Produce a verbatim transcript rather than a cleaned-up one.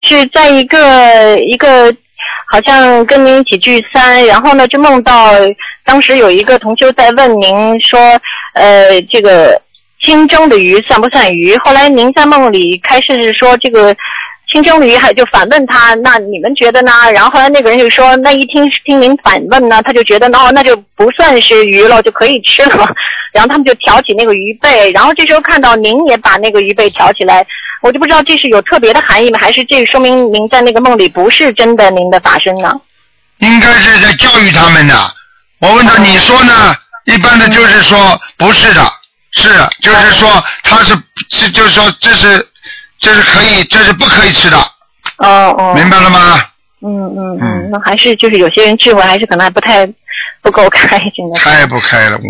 是在一个一个好像跟您一起聚餐，然后呢就梦到当时有一个同修在问您说，呃，这个清蒸的鱼算不算鱼？后来您在梦里开始是说这个清蒸的鱼，还就反问他，那你们觉得呢？然后后来那个人就说，那一听听您反问呢，他就觉得哦，那就不算是鱼了，就可以吃了。然后他们就挑起那个鱼背，然后这时候看到您也把那个鱼背挑起来，我就不知道这是有特别的含义吗？还是这说明您在那个梦里不是真的您的法身呢？ 应该是在教育他们的。我问他，你说呢？一般的就是说不是的，是就是说他是是就是说这是这是可以，这是不可以吃的。 哦哦， 明白了吗？ 嗯嗯嗯，那还是就是有些人智慧还是可能还不太不够开，现在开不开了。